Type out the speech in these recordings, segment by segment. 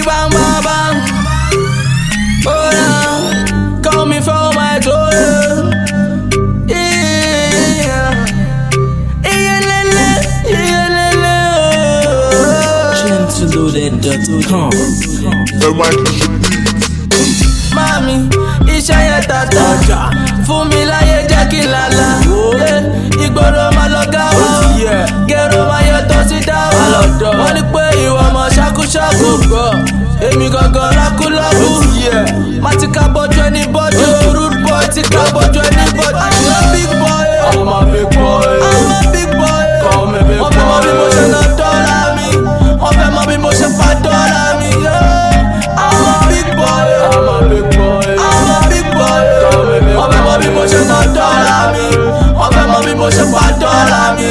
bang bang bang. Oh yeah, call me from my door. Yeah, Gentleloaded.com. Mami, iṣẹ́ yẹn tata fún mi láyé jẹ́ kí n lálá. Ìgboro máa lọ gáwá, gẹ̀rọ máa yẹ tó sí dáwà. Wọ́n ní pé ìwọ ọmọ ṣákúṣákú, èmi gangan lákúlákú. Má ti ká bọ́jú ẹni bọ́jú, rude boy ti ká bọ́jú ẹni bọ́jú. I'm a big boy, I'm a big boy, I'm a big boy. Wọ́n fẹ́ mọ bí mo ṣe ná dọ́là mi, wọ́n fẹ́ mọ bí mo ṣe pa dọ́là mi. I'm a big boy, I'm a big boy, I'm a big boy. Wọ́n fẹ́ mọ bí mo ṣe ná dọ́là mi, wọ́n fẹ́ mọ bí mo ṣe pa dọ́là mi.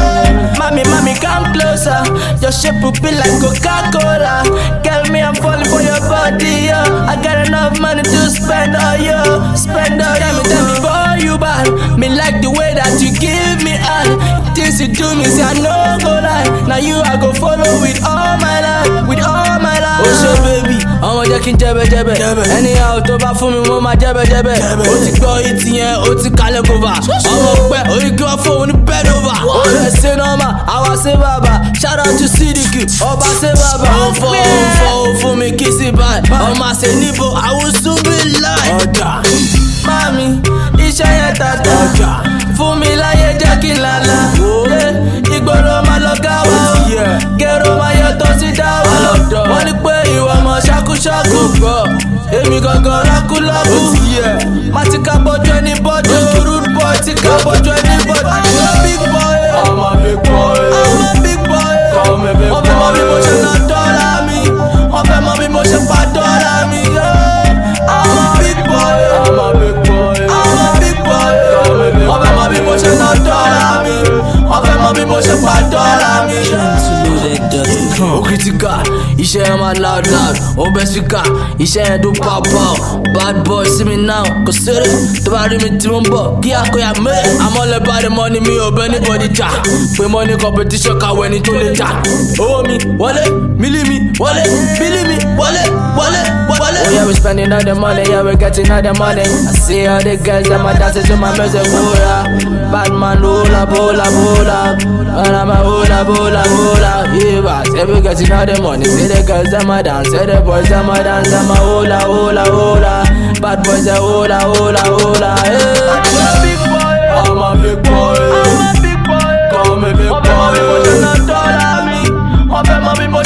Mami, come closer. Your shape will be like Coca-Cola. Girl, me, I'm falling for your body, yo. I got enough money to spend on you. Spend on you. Tell me, boy, you bad. Me like the way that you give me all. Things you do me, say I no go lie. Now you, I go follow with all my life. With all my life. Oh, so baby, ọmọ jẹ́ kí n jẹ́bẹ̀jẹ́bẹ̀. Anyhow tó bá fún mi, mo máa jẹ́bẹ̀jẹ́bẹ̀. Ó ti gbọ́ ìtì yẹn, ó ti kalẹ̀ kóva. Ọmọ pẹ́, orí kí wọ́n fóun ní bed over. Ó lè ṣe nọ́mà, àwa ṣe bàbá. Shout out to Sidiki, ọba ṣe bàbá. Ó fọ́ fún mi kí sí báyìí. Ọmọ àṣẹ níbo, àwọn sùn bí láì. Mami, iṣẹ́ yẹn tata. Fún mi láyé jẹ́ kí n lálá. Ìgboro máa lọ gáwá. Gẹ̀rọ máa yẹ tó sí dáwà. Wọ́n ní pé ìwọ ọmọ ṣákúṣákú, èmi gangan lákúlákú. Má ti ká bọ́jú ẹni bọ́jú, rude boy ti ká bọ́jú ẹni bọ́jú. I'm a big boy, I'm a big boy, I'm a big boy. Wọ́n fẹ́ mọ bí mo ṣe ná dọ́là mi, wọ́n fẹ́ mọ bí mo ṣe pa dọ́là mi. I'm a big boy, I'm a big boy, I'm a big boy. Wọ́n fẹ́ mọ bí mo ṣe ná dọ́là mi, wọ́n fẹ́ mọ bí mo ṣe pa dọ́là mi. Gentleloaded.com. Ó critical, iṣẹ́ yẹn máa loud, ó bẹ́ speaker, iṣẹ́ yẹn dún pow. Bad boy see me now, kò séré, tó bá rí mi tí mo ń bọ̀, kí àkóyà mẹ́rẹ̀. I'm all about the money, mi ò bẹ́ anybody jà. Pé money competition kàwé ẹni tó lè jà. Owó mi wọlé, mílí mi wọlé, bílí mi wọlé. Oh yeah, we spending all the money, yeah, we getting all the money. I see all the girls that my dancing to my music, oh yeah. Bad man, hola. And I'm a hola. Yeah, but say we getting all the money. See the girls that my dance, see the boys that my dance. I'm a hola. Bad boys that hola. Yeah. I'm a big boy, I'm a big boy, I'm a big boy. Call me big boy. Wọ́n fẹ́ mọ bí mo ṣe ná dọ́là mi, wọ́n fẹ́ mọ bí mo